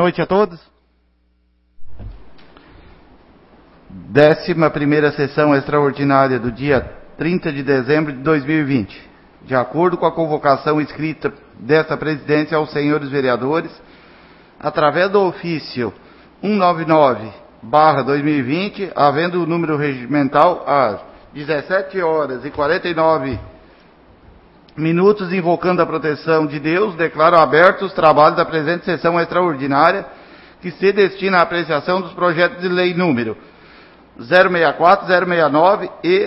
Boa noite a todos. 11ª sessão extraordinária do dia 30 de dezembro de 2020. De acordo com a convocação escrita desta presidência aos senhores vereadores, através do ofício 199/2020, havendo o número regimental às 17h49, invocando a proteção de Deus, declaro abertos os trabalhos da presente sessão extraordinária, que se destina à apreciação dos projetos de lei número 064, 069 e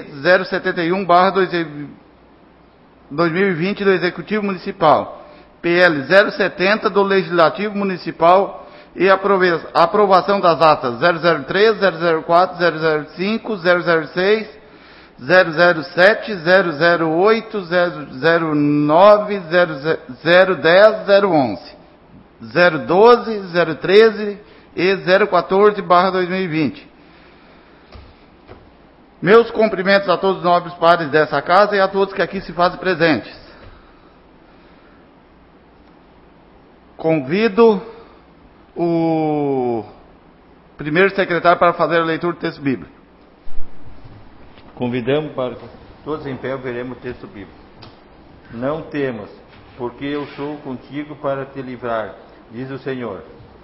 071/2020 do Executivo Municipal, PL 070 do Legislativo Municipal e aprovação das atas 003, 004, 005, 006, 007, 008, 009, 010, 011, 012, 013 e 014/2020. Meus cumprimentos a todos os nobres pares dessa casa e a todos que aqui se fazem presentes. Convido o primeiro secretário para fazer a leitura do texto bíblico. Convidamos para que todos em pé veremos o texto bíblico. Não temas, porque eu sou contigo para te livrar, diz o Senhor.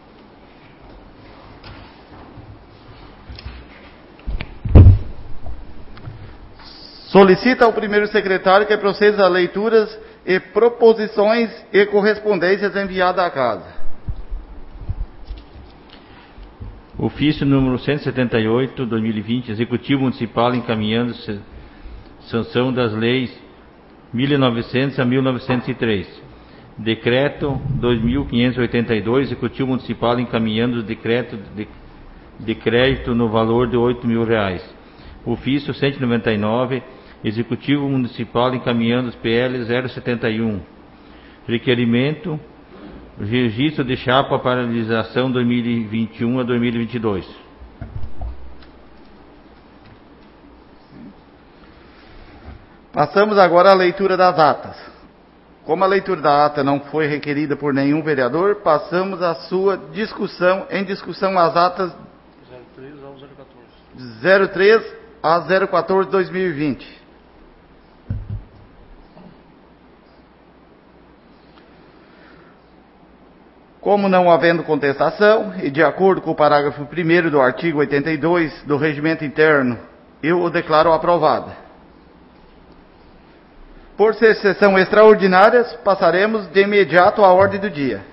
Solicita ao primeiro secretário que proceda a leituras e proposições e correspondências enviadas à casa. Ofício número 178, 2020, Executivo Municipal encaminhando sanção das leis 1900 a 1903. Decreto 2582, Executivo Municipal encaminhando o decreto de crédito no valor de R$8.000. Ofício 199, Executivo Municipal encaminhando os PL 071. Requerimento, registro de chapa paralisação 2021 a 2022. Passamos agora à leitura das atas. Como a leitura da ata não foi requerida por nenhum vereador, passamos à sua discussão. Em discussão as atas 03 a 014 de 2020. Como não havendo contestação, e de acordo com o parágrafo 1º do artigo 82 do Regimento Interno, eu o declaro aprovada. Por ser sessão extraordinária, passaremos de imediato à ordem do dia.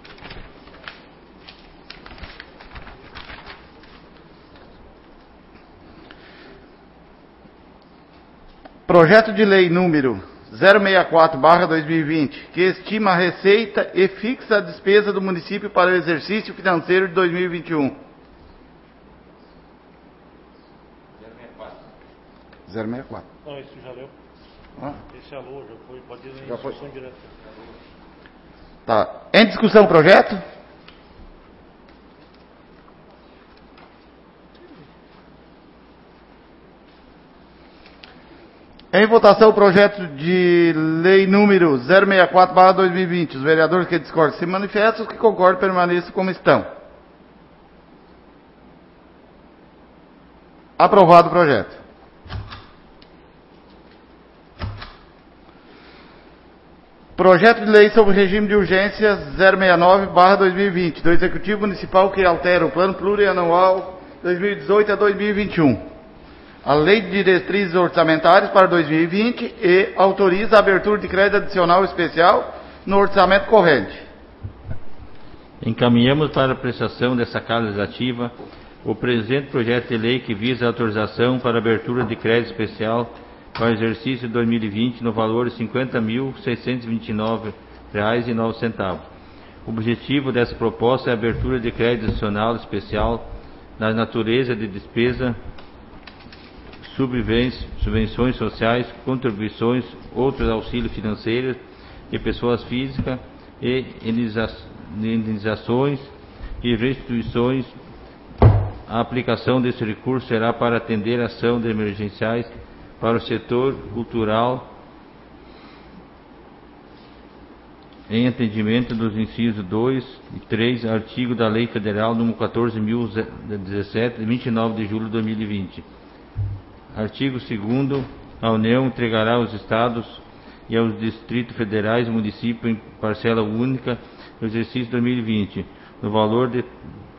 Projeto de lei número 064/2020, que estima a receita e fixa a despesa do município para o exercício financeiro de 2021. 064. Não, esse já leu. Esse alô já foi, pode ir em discussão direta. Tá. Em discussão o projeto? Em votação o projeto de lei número 064/2020. Os vereadores que discordam se manifestam, os que concordam permaneçam como estão. Aprovado o projeto. Projeto de lei sobre regime de urgência 069/2020 do Executivo Municipal, que altera o Plano Plurianual 2018 a 2021. A Lei de Diretrizes Orçamentárias para 2020 e autoriza a abertura de crédito adicional especial no orçamento corrente. Encaminhamos para a apreciação dessa Casa Legislativa o presente projeto de lei que visa a autorização para abertura de crédito especial para o exercício de 2020 no valor de R$ 50.629,09. O objetivo dessa proposta é a abertura de crédito adicional especial na natureza de despesa, subvenções sociais, contribuições, outros auxílios financeiros de pessoas físicas e indenizações e restituições. A aplicação desse recurso será para atender ação de emergenciais para o setor cultural em atendimento dos incisos 2 e 3, artigo da Lei Federal nº 14.017, de 29 de julho de 2020. Artigo 2º. A União entregará aos Estados e aos Distritos Federais e Municípios em parcela única no exercício 2020, no valor de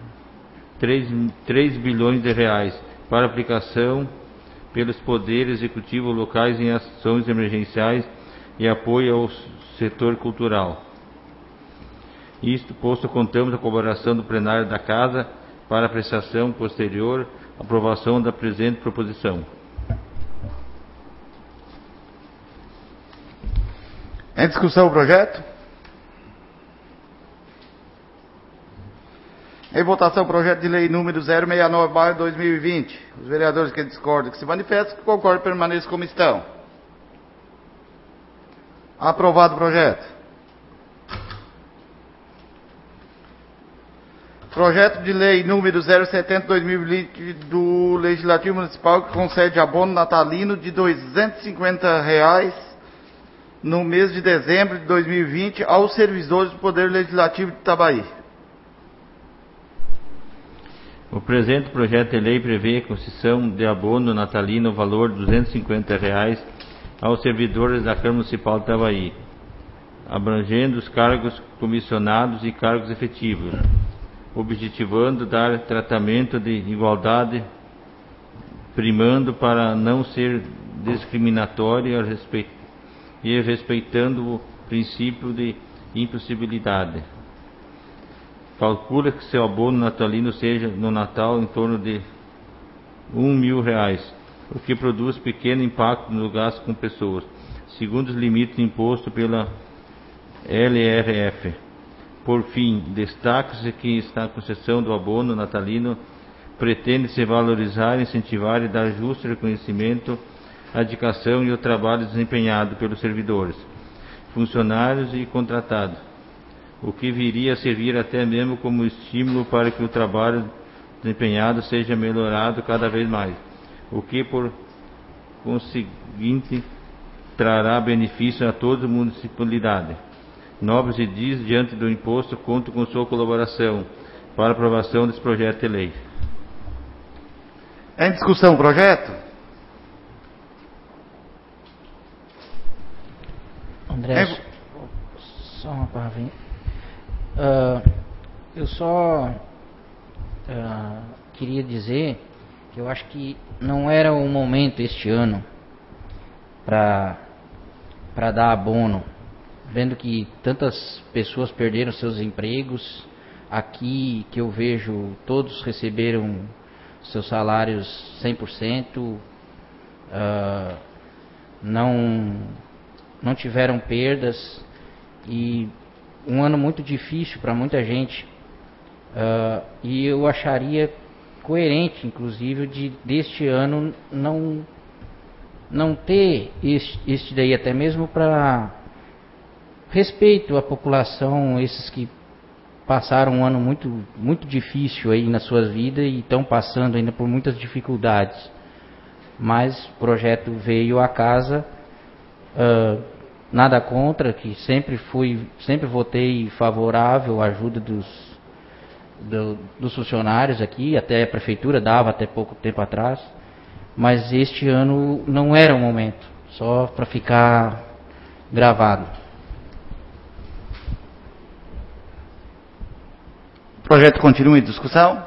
3 bilhões de reais, para aplicação pelos poderes executivos locais em ações emergenciais e apoio ao setor cultural. Isto posto, contamos a colaboração do plenário da Casa para apreciação posterior à aprovação da presente proposição. Em discussão o projeto? Em votação o projeto de lei número 069/2020. Os vereadores que discordam, que se manifestem, que concordam, permaneçam como estão. Aprovado o projeto. Projeto de lei número 070/2020 do Legislativo Municipal, que concede abono natalino de R$ 250 no mês de dezembro de 2020 aos servidores do Poder Legislativo de Itabaí. O presente projeto de lei prevê a concessão de abono natalino no valor de R$ 250 aos servidores da Câmara Municipal de Itabaí, abrangendo os cargos comissionados e cargos efetivos, objetivando dar tratamento de igualdade, primando para não ser discriminatório e respeitando o princípio de impossibilidade. Calcula que seu abono natalino seja no Natal em torno de R$ 1.000, o que produz pequeno impacto no gasto com pessoas, segundo os limites impostos pela LRF. Por fim, destaca-se que esta concessão do abono natalino pretende-se valorizar, incentivar e dar justo reconhecimento à dedicação e ao trabalho desempenhado pelos servidores, funcionários e contratados, o que viria a servir até mesmo como estímulo para que o trabalho desempenhado seja melhorado cada vez mais, o que por conseguinte trará benefício a toda a municipalidade. Nobres edis, diante do imposto, conto com sua colaboração para a aprovação desse projeto de lei. Em discussão o projeto? André, só uma palavrinha. Eu só queria dizer que eu acho que não era o momento este ano para dar abono, vendo que tantas pessoas perderam seus empregos. Aqui que eu vejo, todos receberam seus salários 100%, não tiveram perdas, e um ano muito difícil para muita gente, e eu acharia coerente, inclusive, deste ano não ter este daí, até mesmo para respeito à população, esses que passaram um ano muito, muito difícil aí na sua vida e estão passando ainda por muitas dificuldades. Mas o projeto veio à casa, nada contra, que sempre votei favorável à ajuda dos funcionários aqui, até a prefeitura dava até pouco tempo atrás, mas este ano não era o momento, só para ficar gravado. O projeto continua em discussão?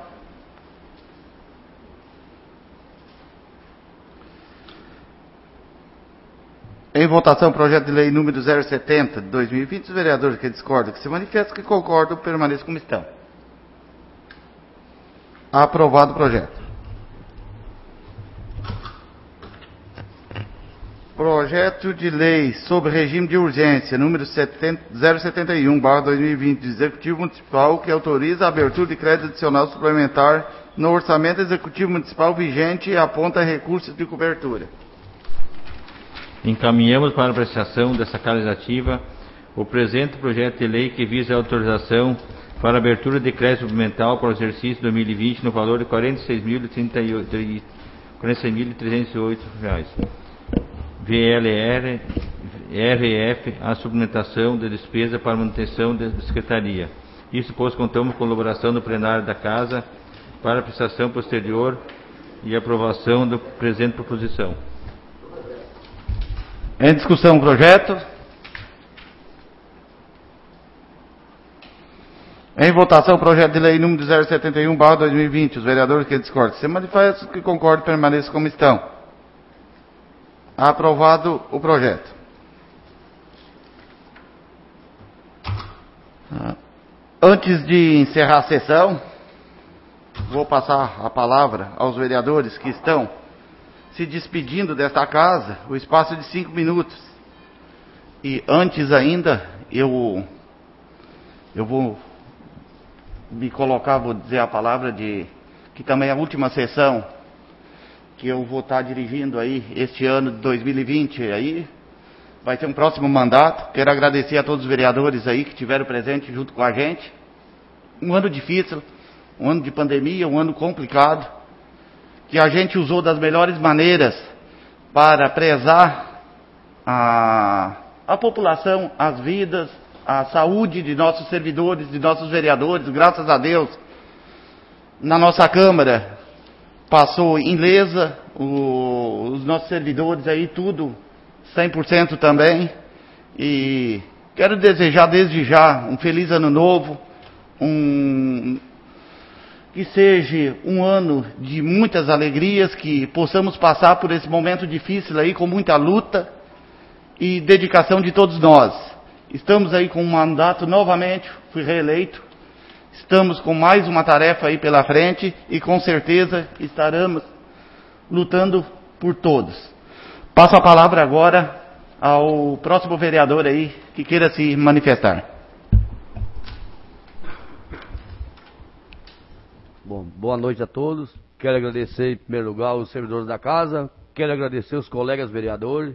Em votação, o projeto de lei número 070 de 2020, os vereadores que discordam, que se manifestam, que concordam, permaneçam como estão. Aprovado o projeto. Projeto de lei sobre regime de urgência, número 071/2020, do Executivo Municipal, que autoriza a abertura de crédito adicional suplementar no orçamento executivo municipal vigente e aponta recursos de cobertura. Encaminhamos para apreciação dessa Casa Legislativa o presente projeto de lei que visa a autorização para abertura de crédito suplementar para o exercício 2020 no valor de R$ 46.308. VLR RF a suplementação de despesa para manutenção da secretaria. Isso pois contamos com colaboração do plenário da Casa para a prestação posterior e aprovação da presente proposição. Em discussão o projeto. Em votação o projeto de lei número 071/2020. Os vereadores que discordam se manifestam, que concordam permaneçam como estão. Aprovado o projeto. Antes de encerrar a sessão, vou passar a palavra aos vereadores que estão se despedindo desta casa, o espaço de 5 minutos. E antes ainda, eu vou me colocar, vou dizer a palavra de que também é a última sessão que eu vou estar dirigindo aí este ano de 2020 aí. Vai ter um próximo mandato. Quero agradecer a todos os vereadores aí que tiveram presente junto com a gente. Um ano difícil, um ano de pandemia, um ano complicado, que a gente usou das melhores maneiras para prezar a população, as vidas, a saúde de nossos servidores, de nossos vereadores. Graças a Deus, na nossa Câmara passou ilesa, os nossos servidores aí, tudo 100% também. E quero desejar desde já um feliz ano novo, que seja um ano de muitas alegrias, que possamos passar por esse momento difícil aí com muita luta e dedicação de todos nós. Estamos aí com um mandato novamente, fui reeleito, estamos com mais uma tarefa aí pela frente e com certeza estaremos lutando por todos. Passo a palavra agora ao próximo vereador aí que queira se manifestar. Bom, boa noite a todos. Quero agradecer em primeiro lugar os servidores da casa, quero agradecer os colegas vereadores.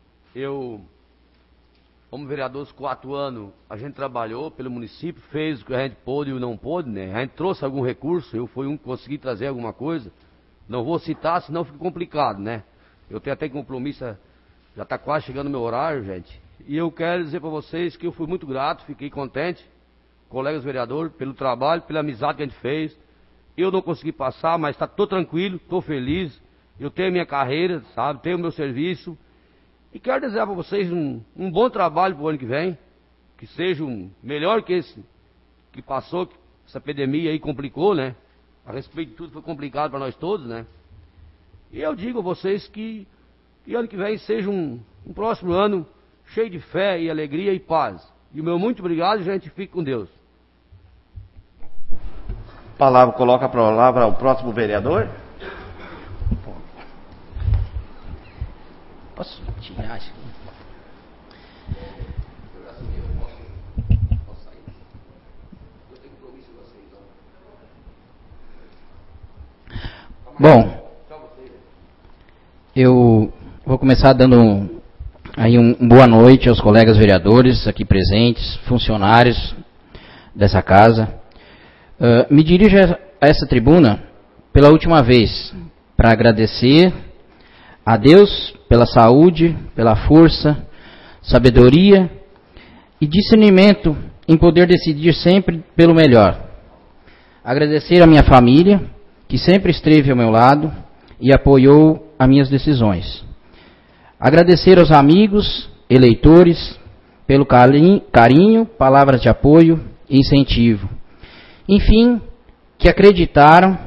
Como vereador, 4 anos, a gente trabalhou pelo município, fez o que a gente pôde e o não pôde, né? A gente trouxe algum recurso, eu fui um que consegui trazer alguma coisa. Não vou citar, senão fica complicado, né? Eu tenho até compromisso, já está quase chegando o meu horário, gente. E eu quero dizer para vocês que eu fui muito grato, fiquei contente, colegas vereadores, pelo trabalho, pela amizade que a gente fez. Eu não consegui passar, mas estou tranquilo, estou feliz. Eu tenho a minha carreira, sabe? Tenho o meu serviço. E quero desejar para vocês um bom trabalho para o ano que vem. Que seja melhor que esse que passou, que essa epidemia aí complicou, né? A respeito de tudo foi complicado para nós todos, né? E eu digo a vocês que ano que vem seja um próximo ano cheio de fé e alegria e paz. E o meu muito obrigado, gente. Fique com Deus. Coloca a palavra ao próximo vereador. Posso tirar isso? Bom, eu vou começar dando aí boa noite aos colegas vereadores aqui presentes, funcionários dessa casa. Me dirijo a essa tribuna pela última vez para agradecer a Deus pela saúde, pela força, sabedoria e discernimento em poder decidir sempre pelo melhor. Agradecer a minha família, que sempre esteve ao meu lado e apoiou as minhas decisões. Agradecer aos amigos, eleitores, pelo carinho, palavras de apoio e incentivo. Enfim, que acreditaram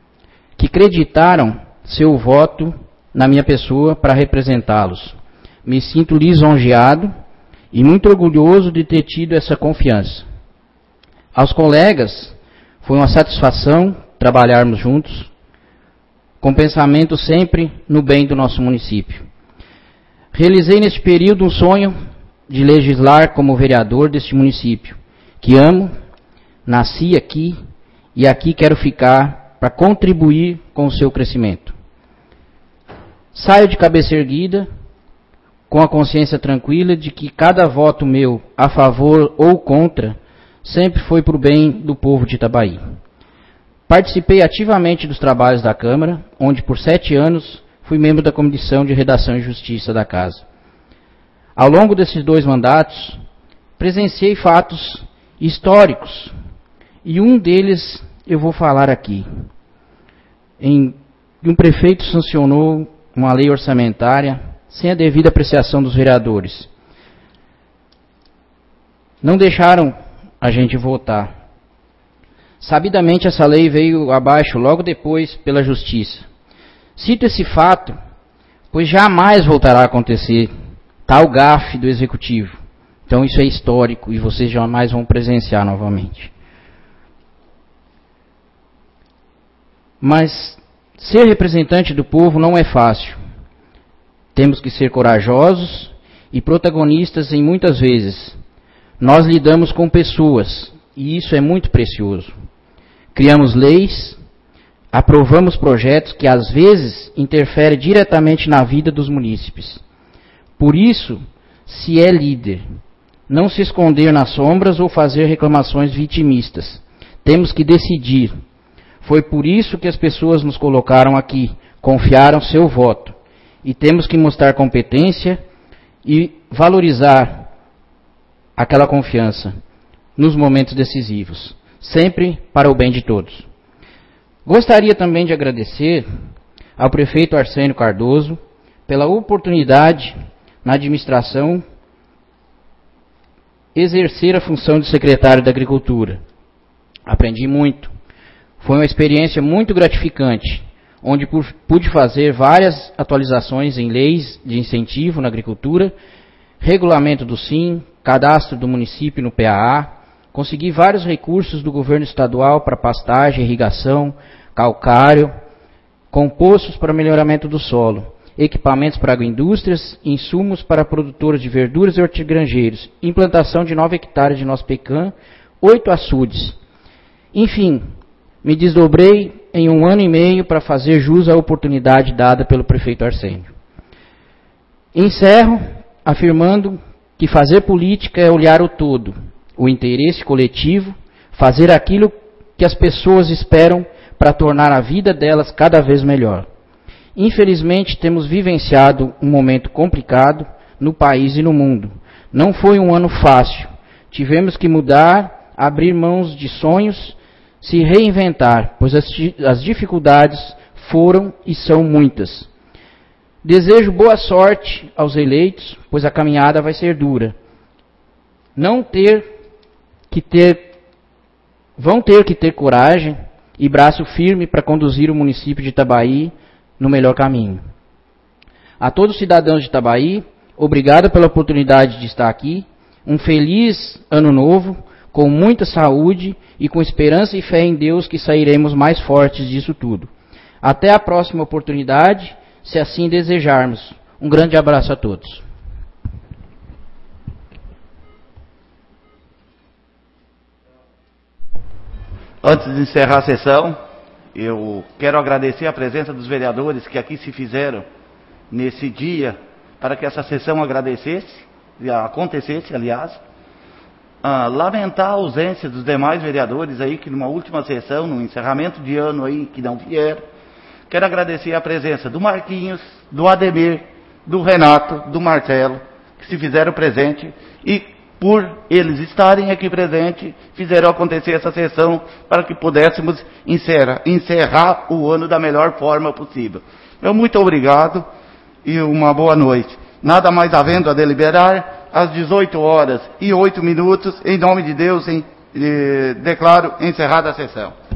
seu voto na minha pessoa para representá-los. Me sinto lisonjeado e muito orgulhoso de ter tido essa confiança. Aos colegas, foi uma satisfação trabalharmos juntos, com pensamento sempre no bem do nosso município. Realizei neste período um sonho de legislar como vereador deste município, que amo, nasci aqui e aqui quero ficar para contribuir com o seu crescimento. Saio de cabeça erguida, com a consciência tranquila de que cada voto meu a favor ou contra sempre foi para o bem do povo de Itabaí. Participei ativamente dos trabalhos da Câmara, onde por 7 anos fui membro da Comissão de Redação e Justiça da Casa. Ao longo desses 2 mandatos, presenciei fatos históricos, e um deles eu vou falar aqui. Um prefeito sancionou uma lei orçamentária sem a devida apreciação dos vereadores. Não deixaram a gente votar. Sabidamente essa lei veio abaixo logo depois pela Justiça. Cito esse fato, pois jamais voltará a acontecer tal gafe do Executivo. Então isso é histórico e vocês jamais vão presenciar novamente. Mas ser representante do povo não é fácil. Temos que ser corajosos e protagonistas em muitas vezes. Nós lidamos com pessoas e isso é muito precioso. Criamos leis, aprovamos projetos que às vezes interferem diretamente na vida dos munícipes. Por isso, se é líder, não se esconder nas sombras ou fazer reclamações vitimistas. Temos que decidir. Foi por isso que as pessoas nos colocaram aqui, confiaram seu voto. E temos que mostrar competência e valorizar aquela confiança nos momentos decisivos, sempre para o bem de todos. Gostaria também de agradecer ao prefeito Arsênio Cardoso pela oportunidade na administração exercer a função de secretário da Agricultura. Aprendi muito. Foi uma experiência muito gratificante, onde pude fazer várias atualizações em leis de incentivo na agricultura, regulamento do SIM, cadastro do município no PAA, consegui vários recursos do governo estadual para pastagem, irrigação, calcário, compostos para melhoramento do solo, equipamentos para agroindústrias, insumos para produtores de verduras e hortigranjeiros, implantação de 9 hectares de noz pecan, 8 açudes. Enfim, me desdobrei em 1 ano e meio para fazer jus à oportunidade dada pelo prefeito Arsênio. Encerro afirmando que fazer política é olhar o todo, o interesse coletivo, fazer aquilo que as pessoas esperam para tornar a vida delas cada vez melhor. Infelizmente, temos vivenciado um momento complicado no país e no mundo. Não foi um ano fácil. Tivemos que mudar, abrir mãos de sonhos, se reinventar, pois as dificuldades foram e são muitas. Desejo boa sorte aos eleitos, pois a caminhada vai ser dura. Vão ter que ter coragem e braço firme para conduzir o município de Itabaí no melhor caminho. A todos os cidadãos de Itabaí, obrigado pela oportunidade de estar aqui. Um feliz ano novo, com muita saúde e com esperança e fé em Deus que sairemos mais fortes disso tudo. Até a próxima oportunidade, se assim desejarmos. Um grande abraço a todos. Antes de encerrar a sessão, eu quero agradecer a presença dos vereadores que aqui se fizeram nesse dia para que essa sessão acontecesse, aliás. Lamentar a ausência dos demais vereadores aí que numa última sessão, no encerramento de ano aí, que não vieram. Quero agradecer a presença do Marquinhos, do Ademir, do Renato, do Marcelo, que se fizeram presente e por eles estarem aqui presentes, fizeram acontecer essa sessão para que pudéssemos encerrar o ano da melhor forma possível. Meu muito obrigado e uma boa noite. Nada mais havendo a deliberar, às 18h08, em nome de Deus, declaro encerrada a sessão.